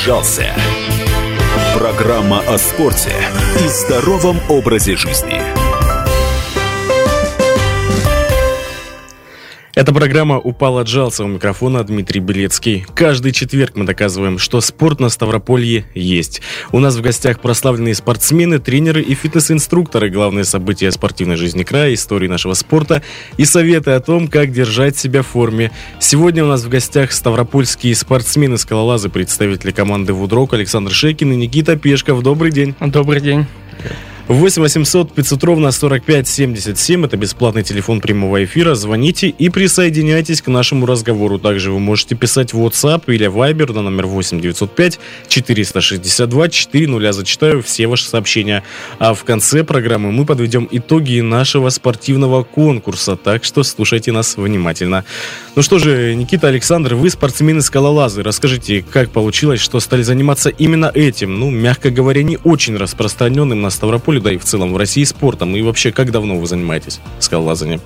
«Отжался». Программа о спорте и здоровом образе жизни. Эта программа «Упал, отжался», у микрофона Дмитрий Белецкий. Каждый четверг мы доказываем, что спорт на Ставрополье есть. У нас в гостях прославленные спортсмены, тренеры и фитнес-инструкторы. Главные события спортивной жизни края, истории нашего спорта и советы о том, как держать себя в форме. Сегодня у нас в гостях ставропольские спортсмены-скалолазы, представители команды «Вудрок» Александр Шекин и Никита Пешков. Добрый день. Добрый день. 8 800 500 ровно 45 77. Это бесплатный телефон прямого эфира. Звоните и присоединяйтесь к нашему разговору. Также вы можете писать в WhatsApp или Viber на номер 8 905 462 400. Зачитаю все ваши сообщения. А в конце программы мы подведем итоги нашего спортивного конкурса. Так что слушайте нас внимательно. Ну что же, Никита, Александр, вы спортсмены-скалолазы. Расскажите, как получилось, что стали заниматься именно этим, мягко говоря, не очень распространенным на Ставрополе, да и в целом в России спортом. И вообще, как давно вы занимаетесь скалолазанием?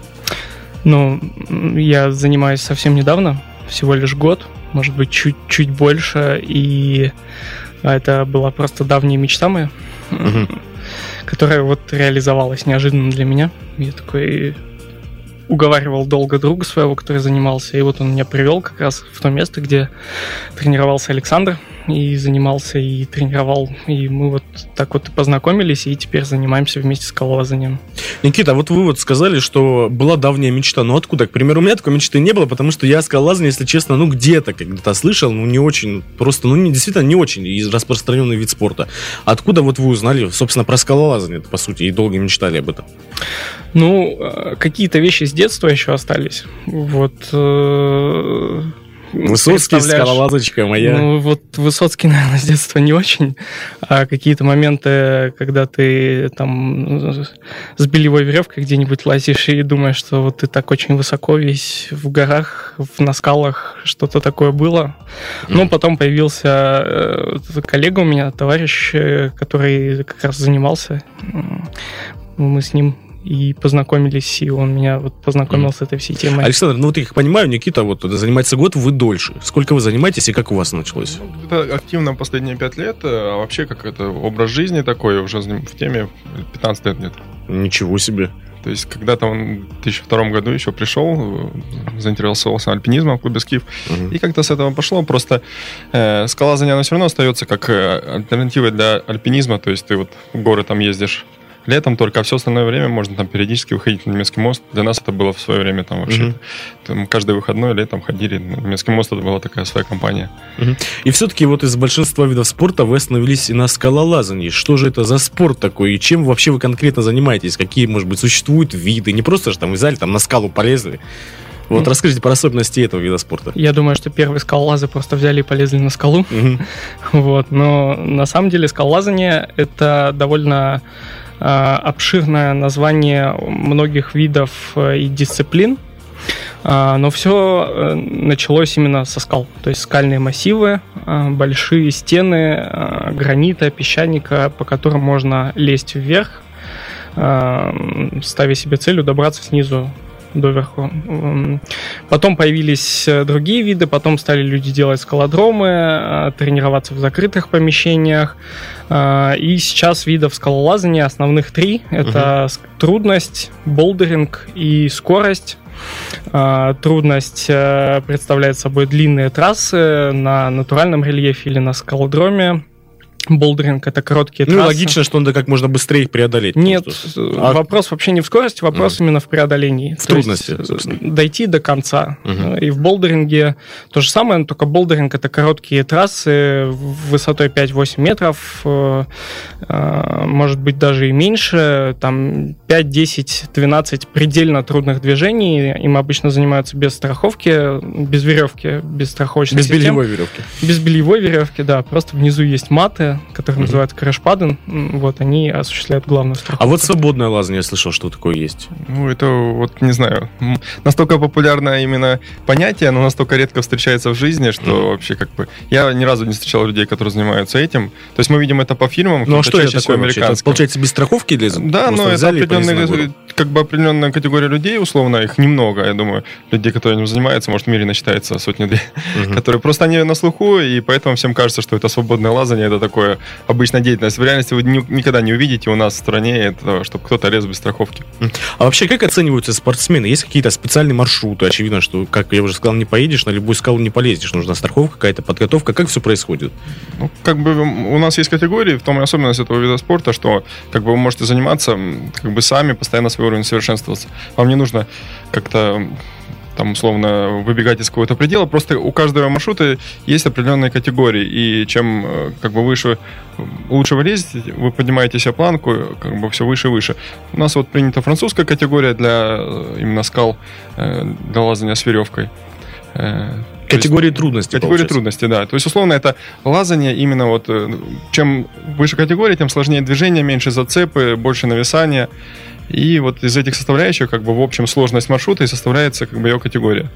Я занимаюсь совсем недавно, всего лишь год, может быть, чуть больше. И это была просто давняя мечта моя, которая реализовалась неожиданно для меня. Я такой уговаривал долго друга своего, который занимался, и он меня привел как раз в то место, где тренировался Александр, и занимался, и тренировал, и мы так и познакомились, и теперь занимаемся вместе скалолазанием. Никита, вы сказали, что была давняя мечта, но откуда? К примеру, у меня такой мечты не было, потому что я скалолазание, если честно, где-то когда-то слышал, не очень, просто, действительно не очень распространенный вид спорта. Откуда вы узнали, собственно, про скалолазание, по сути, и долго мечтали об этом? Какие-то вещи с детства еще остались. Высоцкий, скалолазочка моя. Высоцкий, наверное, с детства не очень. А какие-то моменты, когда ты там с белевой веревкой где-нибудь лазишь и думаешь, что ты так очень высоко весь в горах, на скалах, что-то такое было. Но потом появился коллега у меня, товарищ, который как раз занимался. Мы с ним и познакомились, и он меня познакомил с этой всей темой. Александр, я как понимаю, Никита, занимается год, вы дольше. Сколько вы занимаетесь и как у вас началось? Это активно последние 5 лет, а вообще как это образ жизни такой, уже в теме 15 лет где-то. Ничего себе. То есть когда-то он в 2002 году еще пришел, заинтересовался альпинизмом в клубе «Скиф», и как-то с этого пошло. Просто скалолазание, оно все равно остается как альтернатива для альпинизма, то есть ты в горы там ездишь летом только, а все остальное время можно там периодически выходить на немецкий мост. Для нас это было в свое время там вообще. Там каждый выходной летом ходили на немецкий мост, это была такая своя компания. И все-таки из большинства видов спорта вы остановились и на скалолазании. Что же это за спорт такой? И чем вообще вы конкретно занимаетесь? Какие, может быть, существуют виды? Не просто же взяли, на скалу полезли. Расскажите про особенности этого вида спорта. Я думаю, что первые скалолазы просто взяли и полезли на скалу. Но на самом деле скалолазание — это довольно обширное название многих видов и дисциплин, но все началось именно со скал. То есть скальные массивы, большие стены гранита, песчаника, по которым можно лезть вверх, ставя себе целью добраться снизу доверху. Потом появились другие виды, потом стали люди делать скалодромы, тренироваться в закрытых помещениях. И сейчас видов скалолазания основных 3. Это трудность, болдеринг и скорость. Трудность представляет собой длинные трассы на натуральном рельефе или на скалодроме. Болдеринг — это короткие трассы. Логично, что надо как можно быстрее их преодолеть. Нет, вопрос вообще не в скорости, вопрос именно в преодолении. В трудности, собственно. Дойти до конца. И в болдеринге то же самое, но только болдеринг — это короткие трассы высотой 5-8 метров, может быть, даже и меньше, там 5, 10, 12 предельно трудных движений. Им обычно занимаются без страховки, без веревки, без страховочной системы. Без бельевой веревки. Без бельевой веревки, да. Просто внизу есть маты, которые называются крэшпады, они осуществляют главную страховку. А свободное лазание, я слышал, что такое есть. Это не знаю, настолько популярное именно понятие, оно настолько редко встречается в жизни, что вообще я ни разу не встречал людей, которые занимаются этим. То есть мы видим это по фильмам, что это такое вообще? Это, получается, без страховки лезут? Да, но это определенный определенная категория людей, условно, их немного, я думаю, людей, которые этим занимаются, может, в мире насчитается сотни-две, которые просто они на слуху, и поэтому всем кажется, что это свободное лазание, это такое обычная деятельность. В реальности вы никогда не увидите у нас в стране, это, чтобы кто-то лез без страховки. А вообще, как оцениваются спортсмены? Есть какие-то специальные маршруты? Очевидно, что, как я уже сказал, не поедешь, на любую скалу не полезешь. Нужна страховка, какая-то подготовка. Как все происходит? Ну, у нас есть категории, в том и особенность этого вида спорта, что вы можете заниматься сами, постоянно свой уровень совершенствоваться. Вам не нужно как-то условно выбегать из какого-то предела. Просто у каждого маршрута есть определенные категории. И чем лучше вы лезете, вы поднимаете себе планку, все выше и выше. У нас принята французская категория для именно скал, для лазания с веревкой. Категории трудности. Категории трудности, да. То есть, условно, это лазание именно чем выше категория, тем сложнее движение, меньше зацепы, больше нависания. И из этих составляющих, в общем, сложность маршрута и составляется, ее категория.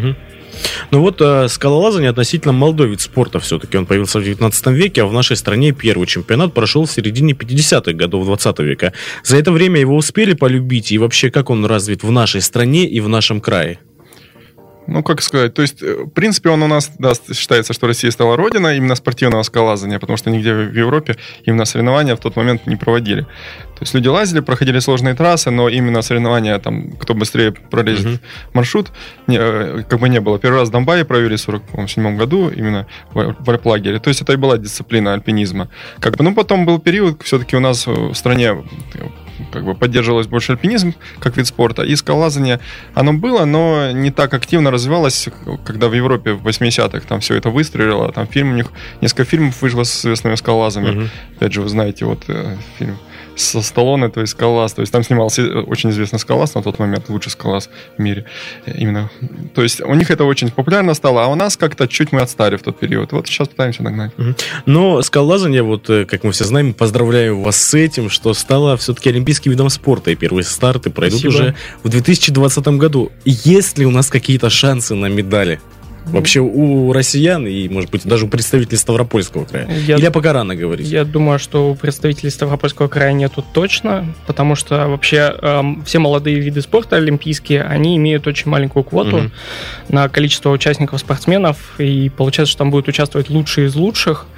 Ну скалолазание относительно молодой вид спорта все-таки. Он появился в 19 веке, а в нашей стране первый чемпионат прошел в середине 50-х годов 20 века. За это время его успели полюбить, и вообще, как он развит в нашей стране и в нашем крае? Ну, как сказать, то есть, в принципе, он у нас, считается, что Россия стала родиной именно спортивного скалолазания, потому что нигде в Европе именно соревнования в тот момент не проводили. То есть люди лазили, проходили сложные трассы, но именно соревнования, кто быстрее пролезет маршрут, не было. Первый раз в Донбайе провели в 1947 году, именно в альплагере. То есть это и была дисциплина альпинизма. Потом был период, все-таки у нас в стране поддерживалось больше альпинизм как вид спорта, и скалолазание, оно было, но не так активно развивалось, когда в Европе в 80-х там все это выстрелило, там у них несколько фильмов вышло с известными скалолазами. Опять же, вы знаете, фильм со Сталлоне, то есть скалолаз, то есть там снимался очень известный скалолаз на тот момент, лучший скалолаз в мире именно. То есть у них это очень популярно стало, а у нас как-то чуть мы отстали в тот период. Сейчас пытаемся догнать. Но скалолазание, как мы все знаем, поздравляю вас с этим, что стало все-таки олимпийским видом спорта, и первые старты пройдут уже в 2020 году. Есть ли у нас какие-то шансы на медали? Вообще у россиян и, может быть, даже у представителей Ставропольского края? Или пока рано говорить? Я думаю, что у представителей Ставропольского края нету точно, потому что вообще все молодые виды спорта олимпийские, они имеют очень маленькую квоту на количество участников спортсменов, и получается, что там будут участвовать лучшие из лучших,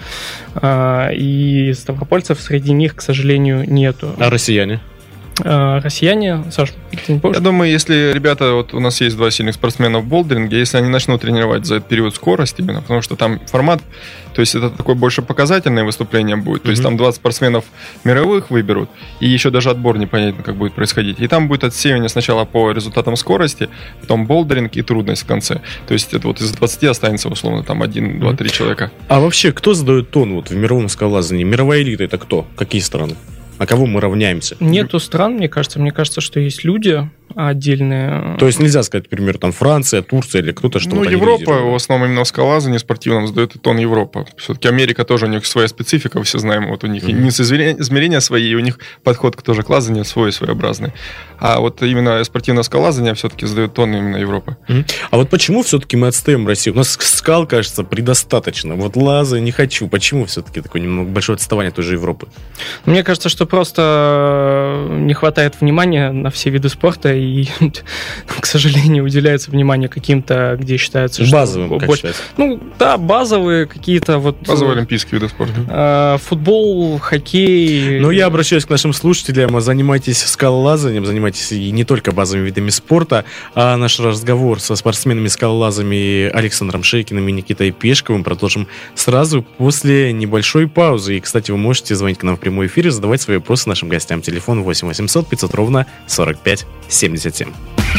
и ставропольцев среди них, к сожалению, нету. А россияне? Россияне, Саш, ты не помнишь? Я думаю, если ребята, у нас есть 2 сильных спортсмена в болдеринге, если они начнут тренировать за этот период скорость именно, потому что там формат, то есть это такое больше показательное выступление будет, то есть там 20 спортсменов мировых выберут, и еще даже отбор непонятно, как будет происходить. И там будет отсеивание сначала по результатам скорости, потом болдеринг и трудность в конце. То есть это из 20 останется, условно, там 1, 2, 3 человека. А вообще, кто задает тон в мировом скалолазании? Мировая элита — это кто? Какие страны? На кого мы равняемся? Нету стран, мне кажется. Мне кажется, что есть люди отдельные. То есть нельзя сказать, например, там Франция, Турция или кто-то что-то. Европа, в основном именно в скалолазании спортивном задает тон Европа. Все-таки Америка тоже, у них своя специфика, все знаем. У них измерения свои, и у них подход тоже к лазанию свой, своеобразный. А именно спортивное скалолазание все-таки задает тон именно Европа. А почему все-таки мы отстаем Россию? У нас скал, кажется, предостаточно. Лаза не хочу. Почему все-таки такое немного большое отставание той же Европы? Мне кажется, что просто не хватает внимания на все виды спорта, и, к сожалению, уделяется внимание каким-то, где считается, что... Базовым, как считается? Базовые какие-то базовые олимпийские виды спорта. Футбол, хоккей... Я обращаюсь к нашим слушателям. Занимайтесь скалолазанием, занимайтесь и не только базовыми видами спорта, а наш разговор со спортсменами-скалолазами Александром Шейкиным и Никитой Пешковым продолжим сразу после небольшой паузы. И, кстати, вы можете звонить к нам в прямой эфир и задавать свои вопросы нашим гостям. Телефон 8 800 500 ровно 45 77.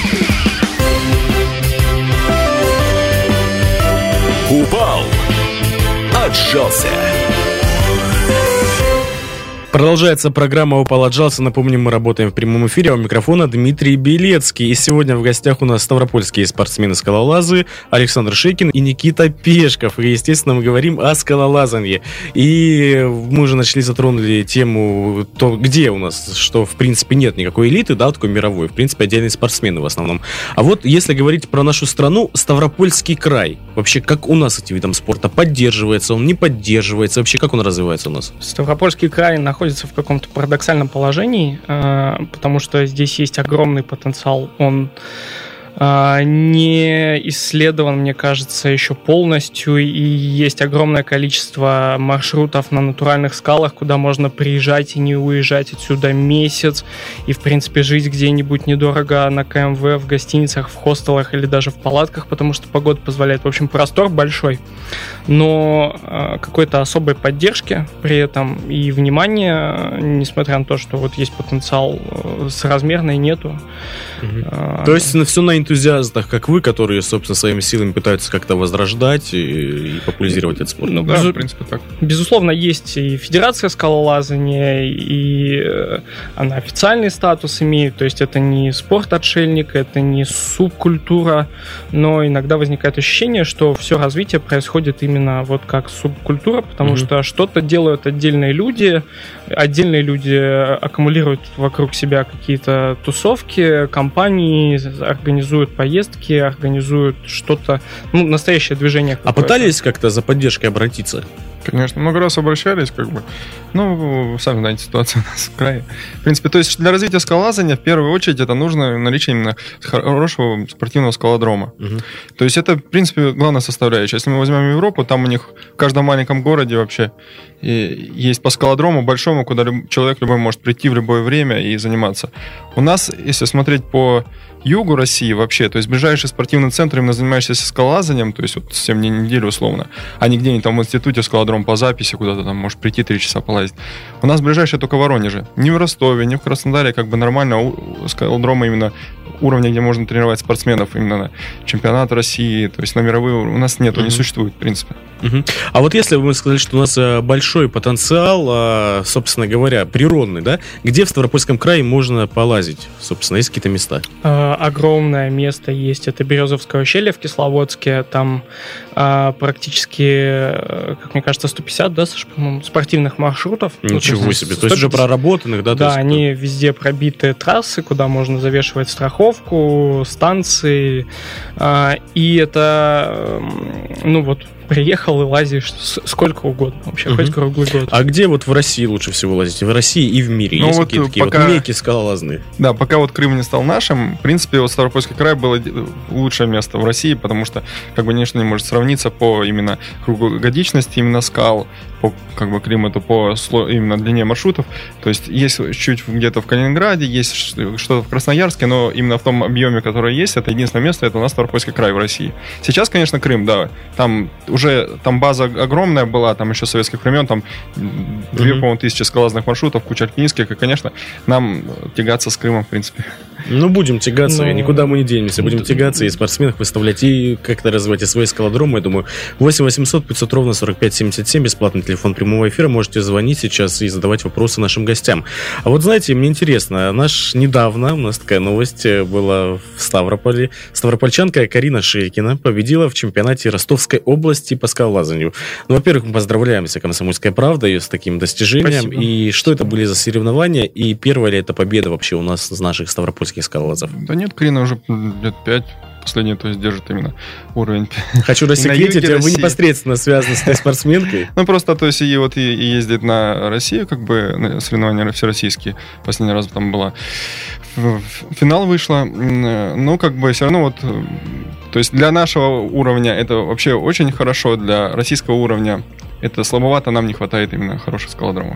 Упал, отжался. Продолжается программа «Упал, отжался». Напомним, мы работаем в прямом эфире. У микрофона Дмитрий Белецкий. И сегодня в гостях у нас ставропольские спортсмены-скалолазы Александр Шейкин и Никита Пешков. И, естественно, мы говорим о скалолазании. И мы уже затронули тему, где у нас, что, в принципе, нет никакой элиты, такой мировой. В принципе, отдельные спортсмены в основном. А если говорить про нашу страну, Ставропольский край. Вообще, как у нас этим видом спорта? Поддерживается он, не поддерживается? Вообще, как он развивается у нас? Ставропольский край находится находится в каком-то парадоксальном положении, потому что здесь есть огромный потенциал, он не исследован, мне кажется, еще полностью, и есть огромное количество маршрутов на натуральных скалах, куда можно приезжать и не уезжать отсюда месяц, и, в принципе, жить где-нибудь недорого на КМВ, в гостиницах, в хостелах или даже в палатках, потому что погода позволяет. В общем, простор большой, но какой-то особой поддержки при этом и внимания, несмотря на то, что вот есть потенциал соразмерный, нету. То есть все на энтузиастах, как вы, которые, собственно, своими силами пытаются как-то возрождать и популяризировать этот спорт. Ну, да, в принципе, так. Безусловно, есть и Федерация скалолазания, и она официальный статус имеет, то есть это не спорт-отшельник, это не субкультура, но иногда возникает ощущение, что все развитие происходит именно вот как субкультура, потому что что-то делают отдельные люди аккумулируют вокруг себя какие-то тусовки, компании, организуют поездки, организуют что-то, настоящее движение какое-то. А пытались как-то за поддержкой обратиться? Конечно, много раз обращались, сами знаете, ситуация у нас в крае. В принципе, то есть для развития скалолазания в первую очередь это нужно наличие именно хорошего спортивного скалодрома. То есть это, в принципе, главная составляющая. Если мы возьмем Европу, там у них в каждом маленьком городе вообще есть по скалодрому большому, куда человек любой может прийти в любое время и заниматься. У нас, если смотреть по югу России вообще, то есть ближайший спортивный центр, именно занимающийся скалолазанием, то есть вот 7 дней в неделю условно, а не где-нибудь там в институте скалодром по записи, куда-то там можешь прийти 3 часа полазить. У нас ближайший только в Воронеже. Ни в Ростове, ни в Краснодаре нормально скалодрома именно уровня, где можно тренировать спортсменов именно на чемпионат России, то есть на мировые у нас нету, не существует, в принципе. А вот если вы сказали, что у нас большой потенциал, собственно говоря, природный, да, где в Ставропольском крае можно полазить? Собственно, есть какие-то места? Огромное место есть. Это Березовское ущелье в Кисловодске. Там практически, как мне кажется, 150, да, Саш, по-моему, спортивных маршрутов. Ничего себе. То есть уже проработанных, да? Да, они везде пробиты трассы, куда можно завешивать страховку, станции. И это, приехал и лазишь сколько угодно вообще, хоть круглый год. А где вот в России лучше всего лазить? В России и в мире? Есть какие-то такие меки скалолазные? Да, пока вот Крым не стал нашим, в принципе, вот Ставропольский край было лучшее место в России, потому что, конечно, не может сравниться по именно круглогодичности, именно скал, по климату, по именно длине маршрутов. То есть чуть где-то в Калининграде, есть что-то в Красноярске, но именно в том объеме, которое есть, это единственное место, это у нас Ставропольский край в России. Сейчас, конечно, Крым, да, там база огромная была, там еще с советских времен, там 2, по-моему, тысячи скалолазных маршрутов, куча альпинистских, и, конечно, нам тягаться с Крымом, в принципе. Будем тягаться, никуда мы не денемся, будем тягаться и спортсменов выставлять, и как-то развивать свои скалодромы, я думаю. 8 800 500 ровно 45 77, бесплатный телефон прямого эфира, можете звонить сейчас и задавать вопросы нашим гостям. А вот знаете, мне интересно, недавно у нас такая новость была в Ставрополе. Ставропольчанка Карина Шейкина победила в чемпионате Ростовской области по скалолазанию. Во-первых, мы поздравляем с «Комсомольской правдой» ее с таким достижением. Спасибо. И что это были за соревнования? И первая ли это победа вообще у нас из наших ставропольских скалолазов? Да нет, Карина уже лет 5 последнее, то есть держит именно уровень. Хочу рассекретить, вы непосредственно связаны с этой спортсменкой? Просто, то есть, и ездит на Россию, на соревнования всероссийские. Последний раз там была. В финал вышла. Все равно то есть для нашего уровня это вообще очень хорошо, для российского уровня это слабовато, нам не хватает именно хороших скалодромов.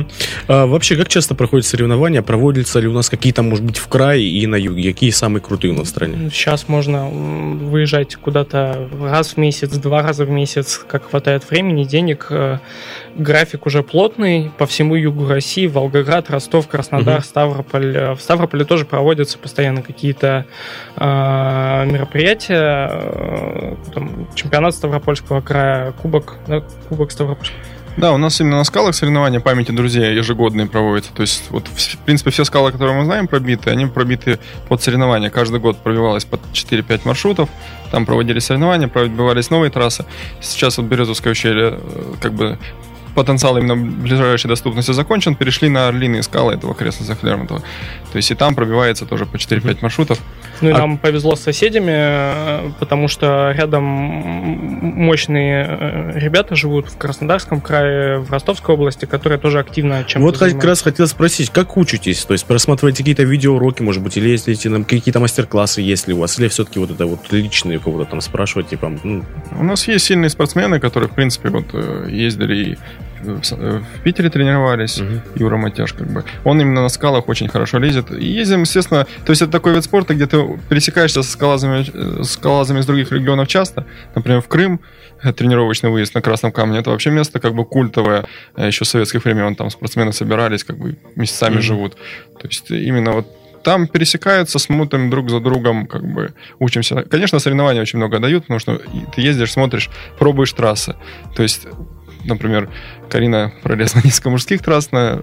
А вообще, как часто проходят соревнования? Проводятся ли у нас какие-то, может быть, в крае и на юге? Какие самые крутые у нас в стране? Сейчас можно выезжать куда-то раз в месяц, 2 раза в месяц, как хватает времени, денег. График уже плотный по всему югу России. Волгоград, Ростов, Краснодар, Ставрополь. В Ставрополе тоже проводятся постоянно какие-то мероприятия. Чемпионат Ставропольского края, Кубок Ставропольского. Да, у нас именно на скалах соревнования памяти друзей ежегодные проводятся. То есть, в принципе, все скалы, которые мы знаем, пробиты, они пробиты под соревнования. Каждый год пробивалось под 4-5 маршрутов, там проводились соревнования, пробивались новые трассы. Сейчас Березовское ущелье потенциал именно ближайшей доступности закончен, перешли на орлиные скалы этого окрестностях Лермонтова. То есть и там пробивается тоже по 4-5 маршрутов. Ну и нам повезло с соседями, потому что рядом мощные ребята живут в Краснодарском крае, в Ростовской области, которые тоже активно чем-то Вот занимаются. как раз хотел спросить, как учитесь? То есть просматриваете какие-то видеоуроки, может быть, или ездите на какие-то мастер-классы, есть ли у вас, или все-таки вот это вот личные кого-то там спрашивать, типа... У нас есть сильные спортсмены, которые, в принципе, вот ездили и в Питере тренировались, Юра Матяш, как бы. Он именно на скалах очень хорошо лезет. И ездим, естественно, то есть это такой вид спорта, где ты пересекаешься со скалолазами из других регионов часто. Например, в Крым тренировочный выезд на Красном Камне. Это вообще место как бы культовое. Еще с советских времен там спортсмены собирались, как бы месяцами живут. То есть именно вот там пересекаются, смотрим друг за другом, как бы учимся. Конечно, соревнования очень много дают, потому что ты ездишь, смотришь, пробуешь трассы. То есть, например, Карина пролезла несколько мужских трасс на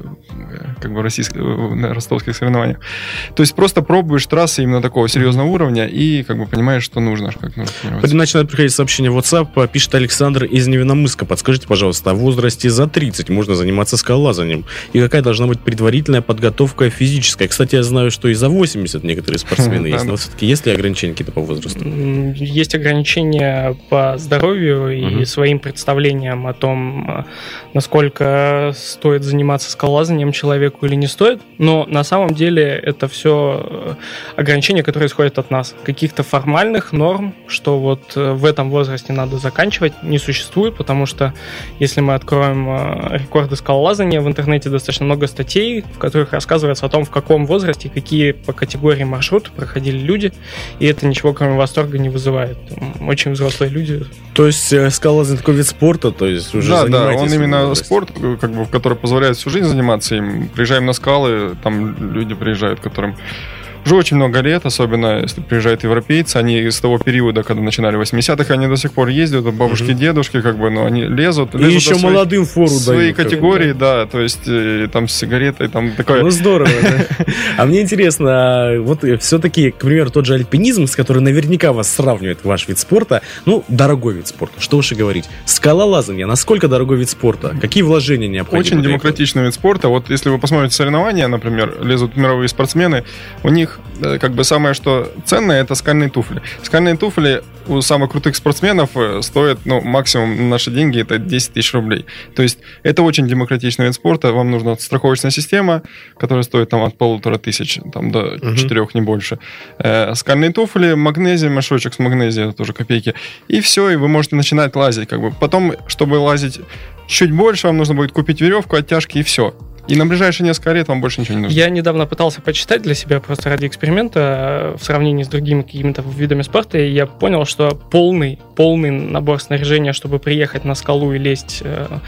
ростовских соревнованиях. То есть просто пробуешь трассы именно такого серьезного уровня и как бы понимаешь, что нужно, как нужно тренироваться. Начинает приходить сообщение в WhatsApp, пишет Александр из Невиномысска. Подскажите, пожалуйста, в возрасте за 30 можно заниматься скалолазанием? И какая должна быть предварительная подготовка физическая? Кстати, я знаю, что и за 80 некоторые спортсмены есть, но все-таки есть ли ограничения какие-то по возрасту? Есть ограничения по здоровью и своим представлениям о том, насколько стоит заниматься скалолазанием человеку или не стоит, но на самом деле это все ограничения, которые исходят от нас. Каких-то формальных норм, что вот в этом возрасте надо заканчивать, не существует, потому что если мы откроем рекорды скалолазания, в интернете достаточно много статей, в которых рассказывается о том, в каком возрасте, какие по категории маршруты проходили люди, и это ничего кроме восторга не вызывает. Очень взрослые люди. То есть скалолазание такой вид спорта, то есть уже занимаетесь? Да, он именно спорт, как бы, который позволяет всю жизнь заниматься им. Приезжаем на скалы, там люди приезжают, которым уже очень много лет, особенно если приезжают европейцы, они из того периода, когда начинали 80-х, они до сих пор ездят, бабушки, дедушки, как бы, но они лезут и еще молодым фору дают. Свои категории, да, то есть там с сигаретой, там такое. Ну, здорово, да. А мне интересно, вот все-таки, к примеру, тот же альпинизм, с которым наверняка вас сравнивает ваш вид спорта, ну, дорогой вид спорта, что уж и говорить. Скалолазание, насколько дорогой вид спорта? Какие вложения необходимы? Очень демократичный вид спорта. Вот если вы посмотрите соревнования, например, лезут мировые спортсмены, у них как бы самое, что ценное, это скальные туфли. Скальные туфли у самых крутых спортсменов стоят, ну, максимум на наши деньги это 10 тысяч рублей. То есть это очень демократичный вид спорта. Вам нужна страховочная система, которая стоит там от 1500 там, до 4, не больше. Скальные туфли, магнезия, мешочек с магнезией, это тоже копейки. И все, и вы можете начинать лазить. Как бы. Потом, чтобы лазить чуть больше, вам нужно будет купить веревку, оттяжки и все. И на ближайшие несколько лет вам больше ничего не нужно. Я недавно пытался почитать для себя просто ради эксперимента в сравнении с другими какими-то видами спорта, и я понял, что полный набор снаряжения, чтобы приехать на скалу и лезть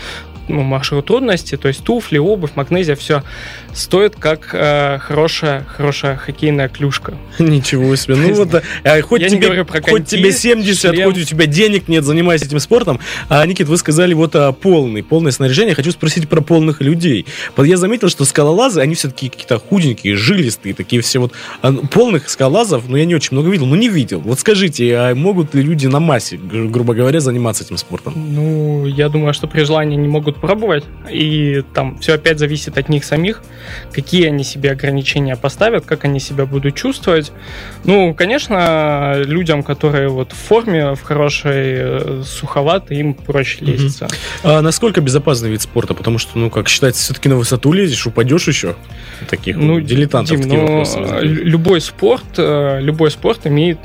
маршрут трудности, то есть туфли, обувь, магнезия, все стоит как хорошая хоккейная клюшка. Ничего себе. Ну вот, хоть тебе 70, шлем. Хоть у тебя денег нет, занимайся этим спортом. А, Никит, вы сказали вот полное снаряжение. Хочу спросить про полных людей. Я заметил, что скалолазы, они все-таки какие-то худенькие, жилистые, такие все вот. Полных скалолазов, я не очень много видел, но не видел. Вот скажите, а могут ли люди на массе, грубо говоря, заниматься этим спортом? Ну, я думаю, что при желании они могут пробовать, и там все опять зависит от них самих, какие они себе ограничения поставят, как они себя будут чувствовать. Ну, конечно, людям, которые вот в форме, в хорошей, суховатой, им проще лезть. А насколько безопасный вид спорта? Потому что, как считается, все-таки на высоту лезешь, упадешь еще? Таких дилетантов. Дим, любой спорт имеет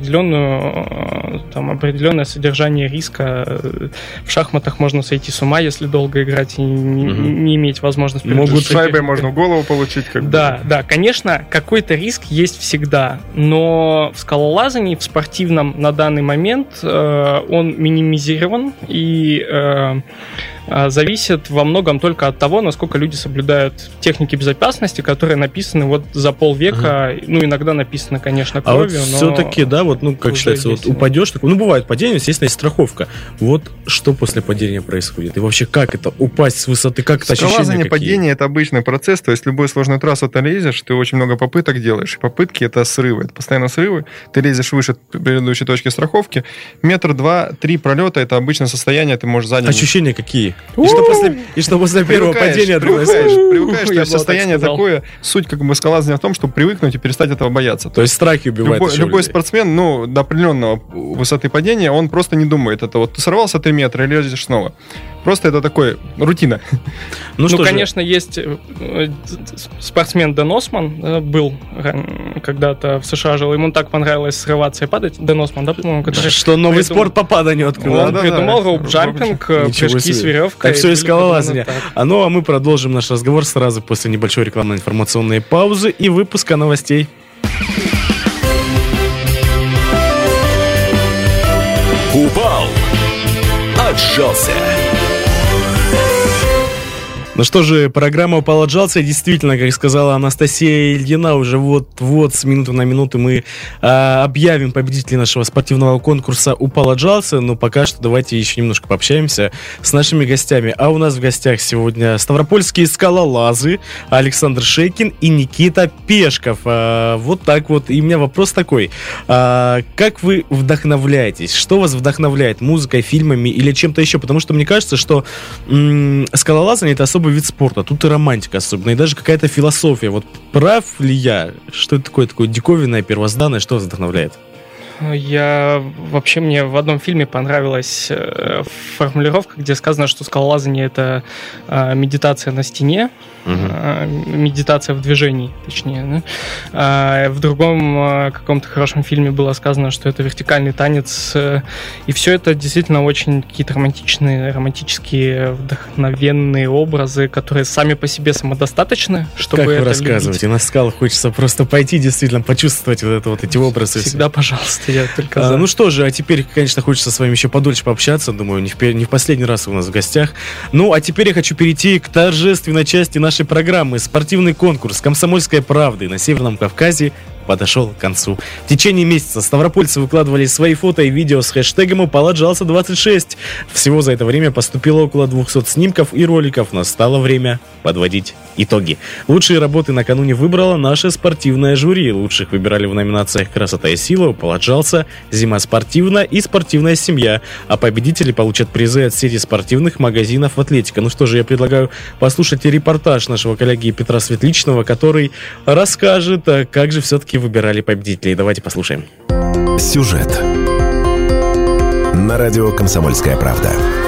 определенное содержание риска. В шахматах можно сойти с ума, если долго играть и не иметь возможности. Могут шайбой можно в голову получить. Да, конечно, какой-то риск есть всегда, но в скалолазании, в спортивном на данный момент он минимизирован и зависит во многом только от того, насколько люди соблюдают техники безопасности, которые написаны вот за полвека, иногда написаны, конечно, кровью, но все-таки, да, как считается, упадешь, бывает падение, естественно, есть страховка. Вот что после падения происходит? И вообще, как это? Упасть с высоты, как это ощущения какие? Падение — это обычный процесс, то есть любую сложную трассу ты лезешь, ты очень много попыток делаешь. Попытки — это срывы, это постоянно срывы. Ты лезешь выше предыдущей точки страховки, 1-2-3 пролета — это обычное состояние, ты можешь задним... Ощущения какие? Андрей? И что после первого падения привыкаешь, то есть состояние такое. Суть как бы скалолазания в том, чтобы привыкнуть и перестать этого бояться. То есть страхи убивают. Любой спортсмен, до определенного высоты падения, он просто не думает. Это вот ты сорвался 3 метра и лезешь снова. Просто это такое рутина. Конечно, есть спортсмен Дэн Осман, был когда-то в США жил, ему так понравилось срываться и падать. Дэн Осман, да, по-моему? Что новый спорт по паданию открыл. Он придумал роуп-джампинг, прыжки с веревкой. Так все и скалолазание. А мы продолжим наш разговор сразу после небольшой рекламно-информационной паузы и выпуска новостей. Упал, отжался. Ну что же, программа «Упал, отжался». Действительно, как сказала Анастасия Ильина, уже вот с минуты на минуту мы объявим победителей нашего спортивного конкурса «Упал, отжался». Но пока что давайте еще немножко пообщаемся с нашими гостями. А у нас в гостях сегодня ставропольские скалолазы Александр Шейкин и Никита Пешков. Вот так вот. И у меня вопрос такой. Как вы вдохновляетесь? Что вас вдохновляет? Музыкой, фильмами или чем-то еще? Потому что мне кажется, что скалолазание — это особый вид спорта. Тут и романтика особенно, и даже какая-то философия. Вот прав ли я? Что это такое диковинное, первозданное? Что вас вдохновляет? Мне в одном фильме понравилась формулировка, где сказано, что скалолазание — это медитация на стене, медитация в движении, точнее. Да? В другом каком-то хорошем фильме было сказано, что это вертикальный танец, и все это действительно очень какие-то романтические, вдохновенные образы, которые сами по себе самодостаточны, чтобы как это вы рассказываете? любить. На скалах хочется просто пойти, действительно почувствовать эти образы. Всегда, пожалуйста, я только за. Ну что же, а теперь, конечно, хочется с вами еще подольше пообщаться. Думаю, не в последний раз у нас в гостях. Ну, а теперь я хочу перейти к торжественной части нашей программы. Спортивный конкурс «Комсомольской правды» на Северном Кавказе подошел к концу. В течение месяца ставропольцы выкладывали свои фото и видео с хэштегом «Упал, отжался 26». Всего за это время поступило около 200 снимков и роликов. Настало время подводить итоги. Лучшие работы накануне выбрало наше спортивное жюри. Лучших выбирали в номинациях «Красота и сила», «Упал, отжался», «Зима спортивна» и «Спортивная семья». А победители получат призы от сети спортивных магазинов «Атлетика». Ну что же, я предлагаю послушать репортаж нашего коллеги Петра Светличного, который расскажет, как же все-таки выбирали победителей. Давайте послушаем. Сюжет на радио «Комсомольская правда».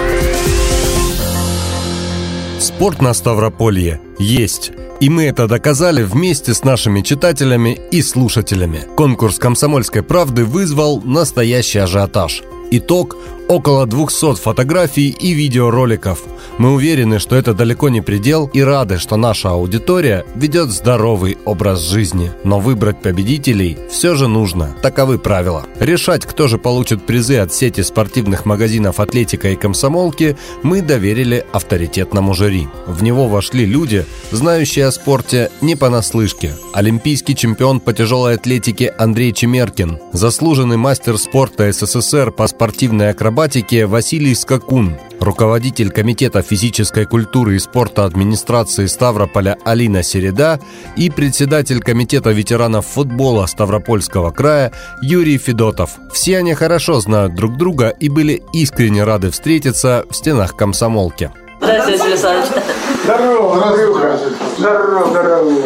Спорт на Ставрополье есть. И мы это доказали вместе с нашими читателями и слушателями. Конкурс «Комсомольской правды» вызвал настоящий ажиотаж. Итог – около 200 фотографий и видеороликов. Мы уверены, что это далеко не предел и рады, что наша аудитория ведет здоровый образ жизни. Но выбрать победителей все же нужно. Таковы правила. Решать, кто же получит призы от сети спортивных магазинов «Атлетика» и «Комсомолки», мы доверили авторитетному жюри. В него вошли люди, знающие о спорте не понаслышке. Олимпийский чемпион по тяжелой атлетике Андрей Чемеркин, заслуженный мастер спорта СССР по спортивной акробатике Василий Скакун, руководитель комитета физической культуры и спорта администрации Ставрополя Алина Середа и председатель комитета ветеранов футбола Ставропольского края Юрий Федотов. Все они хорошо знают друг друга и были искренне рады встретиться в стенах комсомолки. Здравствуйте, Василий Александрович. Здорово, Андрюха. Здорово, дорогой.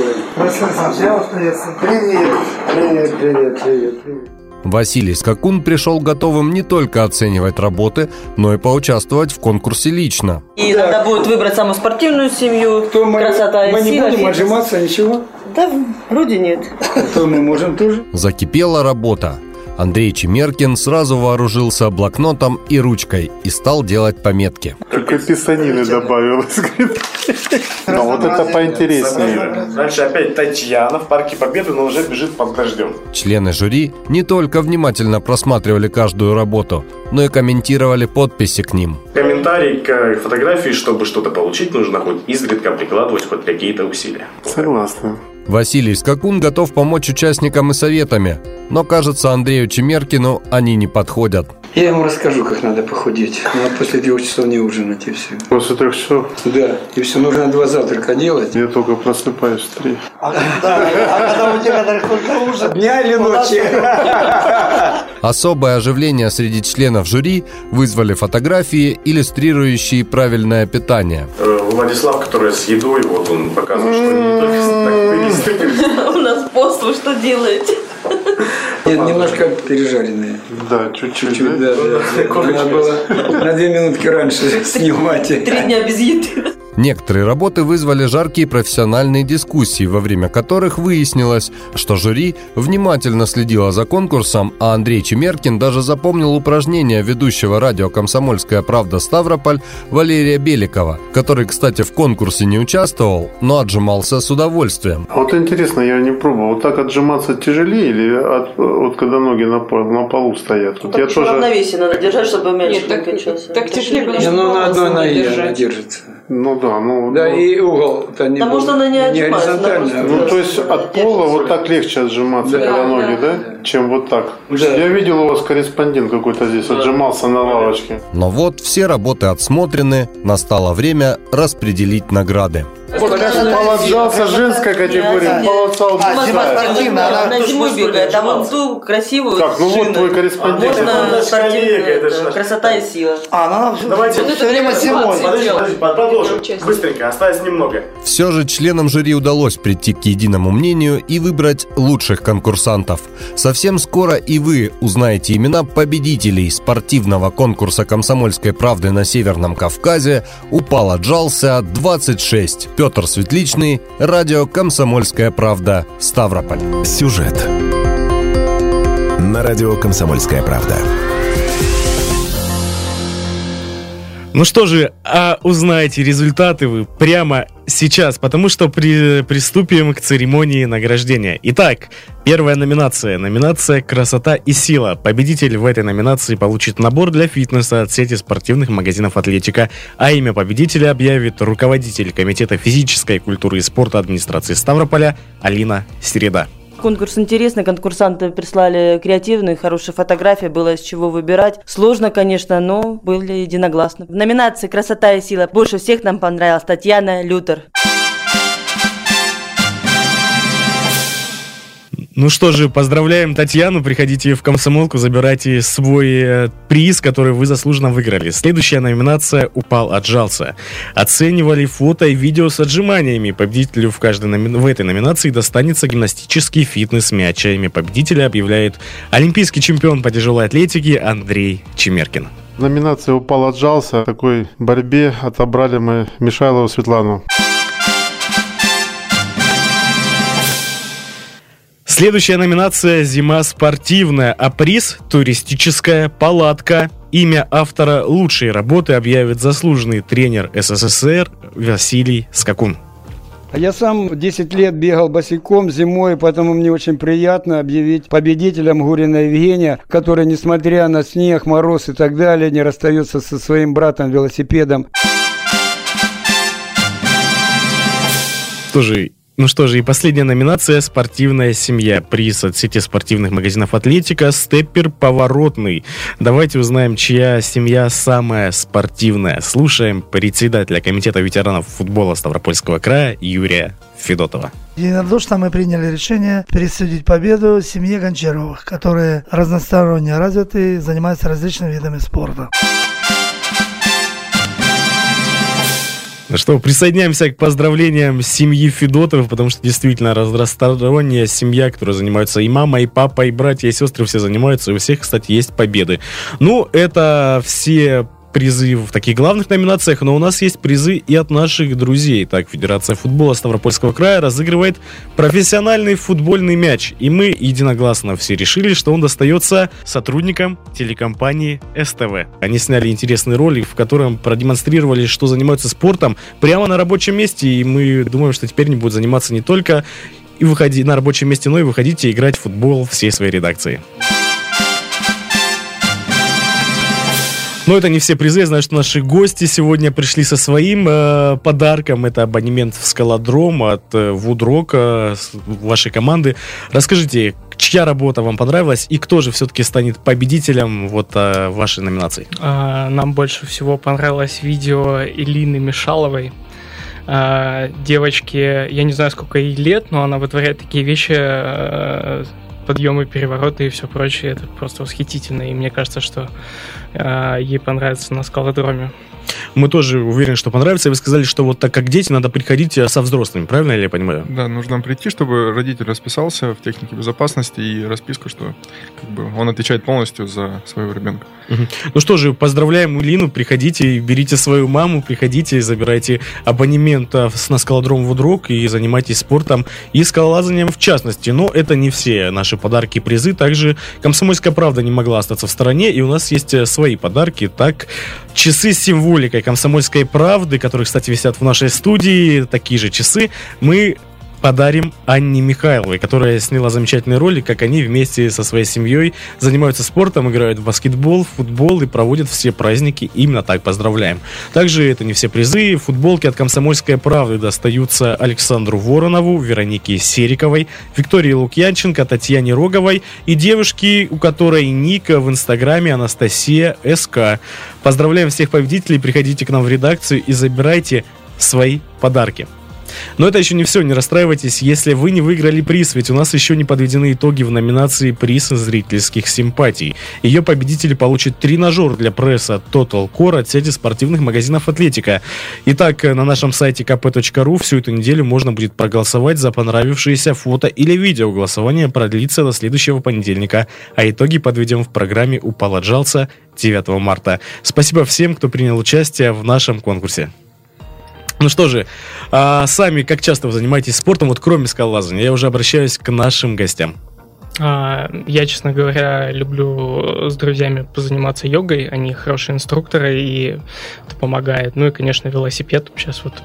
Привет. Василий Скакун пришел готовым не только оценивать работы, но и поучаствовать в конкурсе лично. И надо будет выбрать самую спортивную семью, красота и сила. Мы не будем отжиматься, ничего? Да, вроде нет. То мы можем тоже. Закипела работа. Андрей Чемеркин сразу вооружился блокнотом и ручкой и стал делать пометки. Только писанины добавилось. Но вот это поинтереснее. Дальше опять Татьяна в Парке Победы, но уже бежит под дождем. Члены жюри не только внимательно просматривали каждую работу, но и комментировали подписи к ним. Комментарий к фотографии, чтобы что-то получить, нужно хоть изредка прикладывать хоть какие-то усилия. Согласна. Василий Скакун готов помочь участникам и советами, но, кажется, Андрею Чемеркину они не подходят. Я ему расскажу, как надо похудеть. Надо после 3 часов не ужинать и все. После 3 часов? Да, и все, нужно 2 завтрака делать. Я только просыпаюсь в 3. А когда у тебя только ужин? Дня или ночи? Особое оживление среди членов жюри вызвали фотографии, иллюстрирующие правильное питание. Владислав, который с едой, вот он показывает, что не только У нас пост, вы что делаете? Нет, немножко пережаренные. Да, чуть-чуть. Чуть-чуть, да. Надо было на 2 минутки раньше снимать. 3 дня без еды. Некоторые работы вызвали жаркие профессиональные дискуссии, во время которых выяснилось, что жюри внимательно следило за конкурсом, а Андрей Чемеркин даже запомнил упражнения ведущего радио «Комсомольская правда» Ставрополь Валерия Беликова, который, кстати, в конкурсе не участвовал, но отжимался с удовольствием. А вот интересно, я не пробовал. Вот так отжиматься тяжелее или вот когда ноги на полу стоят? Вот Так я еще тоже... равновесие надо держать, чтобы мяч Нет, не качался. так тяжелее, потому что Ну, на одной баланс ноге держать. она держится. Ну да, Да, и угол-то не Да, может, она не отжимается, горизонтально. она Ну, то есть от пола вот так легче отжиматься, Да, когда ноги, да? Чем вот так. Я видел, у вас корреспондент какой-то здесь отжимался на лавочке. Но вот все работы отсмотрены, настало время распределить награды. Положался женская категория, полоцал На зимой бегает, а вот ту красивую Так, ну вот твой корреспондент. можно спортивную, красота и сила. Давайте все время зимой. Подожди, продолжим. Быстренько, осталось немного. Все же членам жюри удалось прийти к единому мнению и выбрать лучших конкурсантов. Совсем скоро и вы узнаете имена победителей спортивного конкурса «Комсомольской правды» на Северном Кавказе. Упал, отжался 26. Петр Светличный, радио «Комсомольская правда», Ставрополь. Сюжет на радио «Комсомольская правда». Ну что же, узнаете результаты вы прямо сейчас, потому что приступим к церемонии награждения. Итак, первая номинация. Номинация «Красота и сила». Победитель в этой номинации получит набор для фитнеса от сети спортивных магазинов «Атлетика». А имя победителя объявит руководитель Комитета физической культуры и спорта администрации Ставрополя Алина Середа. Конкурс интересный, конкурсанты прислали креативные, хорошие фотографии, было из чего выбирать. Сложно, конечно, но были единогласны. В номинации «Красота и сила» больше всех нам понравилась Татьяна Лютер. Ну что же, поздравляем Татьяну, приходите в комсомолку, забирайте свой приз, который вы заслуженно выиграли. Следующая номинация «Упал, отжался». Оценивали фото и видео с отжиманиями. Победителю в этой номинации достанется гимнастический фитнес-мяч. Имя победителя объявляет олимпийский чемпион по тяжелой атлетике Андрей Чемеркин. Номинация «Упал, отжался». В такой борьбе отобрали мы Мишайлову Светлану. Следующая номинация «Зима спортивная», а приз «Туристическая палатка». Имя автора лучшей работы объявит заслуженный тренер СССР Василий Скакун. Я сам 10 лет бегал босиком зимой, поэтому мне очень приятно объявить победителем Гурина Евгения, который, несмотря на снег, мороз и так далее, не расстается со своим братом-велосипедом. Ну что же, и последняя номинация «Спортивная семья». Приз от сети спортивных магазинов «Атлетика» «Степпер Поворотный». Давайте узнаем, чья семья самая спортивная. Слушаем председателя комитета ветеранов футбола Ставропольского края Юрия Федотова. Единодушно мы приняли решение присудить победу семье Гончаровых, которые разносторонне развиты, занимаются различными видами спорта. Ну что, присоединяемся к поздравлениям семьи Федотовых, потому что действительно разносторонняя семья, которая занимается и мама, и папа, и братья, и сестры, все занимаются, и у всех, кстати, есть победы. Ну, это все призы в таких главных номинациях, но у нас есть призы и от наших друзей. Так, Федерация футбола Ставропольского края разыгрывает профессиональный футбольный мяч, и мы единогласно все решили, что он достается сотрудникам телекомпании СТВ. Они сняли интересный ролик, в котором продемонстрировали, что занимаются спортом прямо на рабочем месте, и мы думаем, что теперь они будут заниматься не только и выходить на рабочем месте, но и выходите играть в футбол всей своей редакции. Но это не все призы. Я знаю, что наши гости сегодня пришли со своим подарком. Это абонемент в скалодром от Вудрока, вашей команды. Расскажите, чья работа вам понравилась и кто же все-таки станет победителем вот вашей номинации? Нам больше всего понравилось видео Илины Мишаловой. Девочке, я не знаю, сколько ей лет, но она вытворяет такие вещи, подъемы, перевороты и все прочее. Это просто восхитительно. И мне кажется, что ей понравится на скалодроме. Мы тоже уверены, что понравится. И вы сказали, что вот так как дети, надо приходить со взрослыми. Правильно ли я понимаю? Да, нужно прийти, чтобы родитель расписался в технике безопасности и расписку, что как бы он отвечает полностью за своего ребенка. Ну что же, поздравляем Илину. Приходите, берите свою маму, приходите, забирайте абонемент на скалодром Вудрок и занимайтесь спортом и скалолазанием в частности. Но это не все наши подарки и призы. Также «Комсомольская правда» не могла остаться в стороне, и у нас есть свои подарки. Так, часы с символикой «Комсомольской правды», которые, кстати, висят в нашей студии, такие же часы, мы подарим Анне Михайловой, которая сняла замечательный ролик, как они вместе со своей семьей занимаются спортом, играют в баскетбол, в футбол и проводят все праздники. Именно так, поздравляем. Также это не все призы. Футболки от «Комсомольской правды» достаются Александру Воронову, Веронике Сериковой, Виктории Лукьянченко, Татьяне Роговой и девушке, у которой ник в инстаграме Анастасия СК. Поздравляем всех победителей. Приходите к нам в редакцию и забирайте свои подарки. Но это еще не все, не расстраивайтесь, если вы не выиграли приз, ведь у нас еще не подведены итоги в номинации «Приз зрительских симпатий». Ее победитель получит тренажер для пресса Total Core от сети спортивных магазинов «Атлетика». Итак, на нашем сайте kp.ru всю эту неделю можно будет проголосовать за понравившееся фото или видео. Голосование продлится до следующего понедельника, а итоги подведем в программе «Упал, отжался» 9 марта. Спасибо всем, кто принял участие в нашем конкурсе. Ну что же, сами как часто вы занимаетесь спортом, вот кроме скалолазания? Я уже обращаюсь к нашим гостям. Я, честно говоря, люблю с друзьями позаниматься йогой. Они хорошие инструкторы, и это помогает. Ну и, конечно, велосипед. Сейчас вот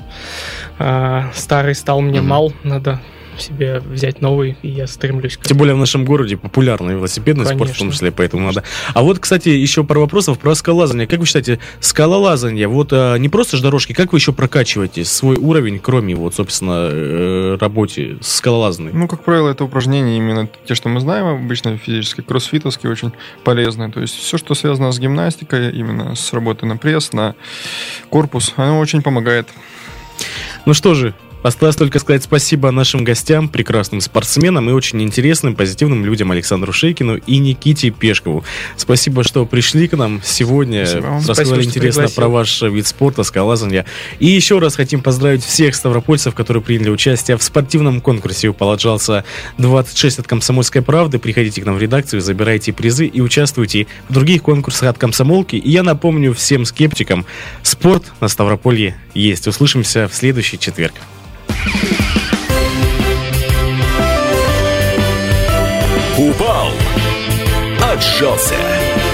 старый стал мне мал, надо себе взять новый, и я стремлюсь. Тем более в нашем городе популярный велосипедный спорт, в том числе, поэтому надо. А вот, кстати, еще пару вопросов про скалолазание. Как вы считаете, скалолазание, вот не просто же дорожки, как вы еще прокачиваете свой уровень, кроме вот, собственно, работе скалолазной? Ну, как правило, это упражнения именно те, что мы знаем обычно физические, кроссфитовские, очень полезные. То есть все, что связано с гимнастикой, именно с работой на пресс, на корпус, оно очень помогает. Ну что же, осталось только сказать спасибо нашим гостям, прекрасным спортсменам и очень интересным, позитивным людям Александру Шейкину и Никите Пешкову. Спасибо, что пришли к нам сегодня, рассказали интересно про ваш вид спорта, скалолазания. И еще раз хотим поздравить всех ставропольцев, которые приняли участие в спортивном конкурсе «Упал, отжался» 26 от «Комсомольской правды». Приходите к нам в редакцию, забирайте призы и участвуйте в других конкурсах от «Комсомолки». И я напомню всем скептикам, спорт на Ставрополье есть. Услышимся в следующий четверг. Упал, отжался.